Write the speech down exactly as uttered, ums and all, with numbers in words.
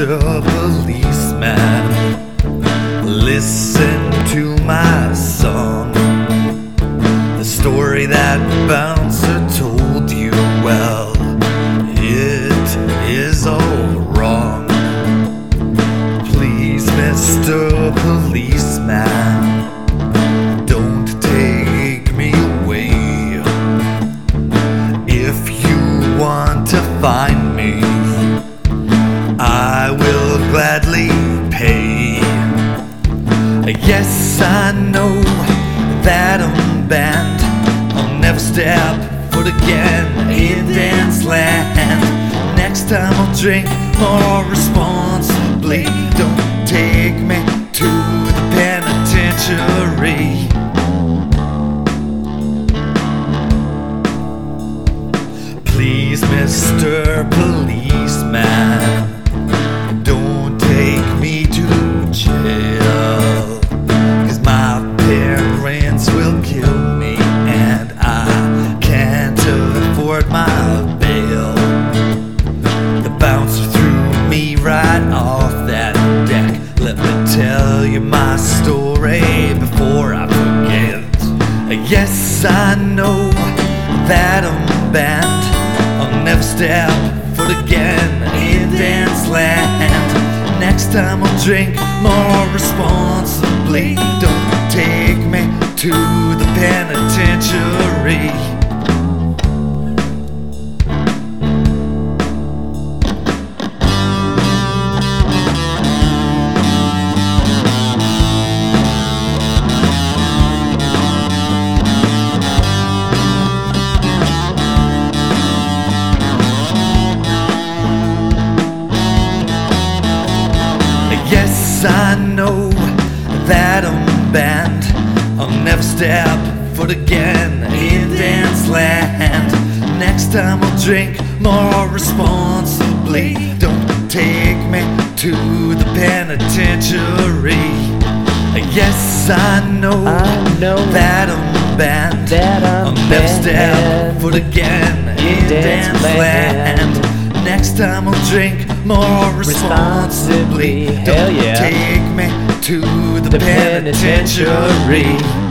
Mister Policeman, listen to my song. The story that bouncer told you, well, it is all wrong. Please, Mister Policeman, don't take me away. If you want to find me, I will gladly pay. Yes, I know that I'm banned. I'll never step foot again in dance land. Next time I'll drink more responsibly. Don't take me to the penitentiary. Please, Mister Policeman, don't take me to jail, 'cause my parents will kill me and I can't afford my bail. The bouncer threw me right off that deck. Let me tell you my story before I forget. Yes, I know that I'm banned. I'll never step foot again in dance land. Next time I'll drink more responsibly. Don't take me to the penitentiary. Yes, I know that I'm banned. I'll never step foot again in dance land. Next time I'll drink more responsibly. Don't take me to the penitentiary. Yes, I know, I know that I'm banned. that I'm I'll never banned step foot again in dance land. Next time I'll drink more responsibly. Responsibly. Hell Don't yeah. take me to the, The penitentiary. penitentiary.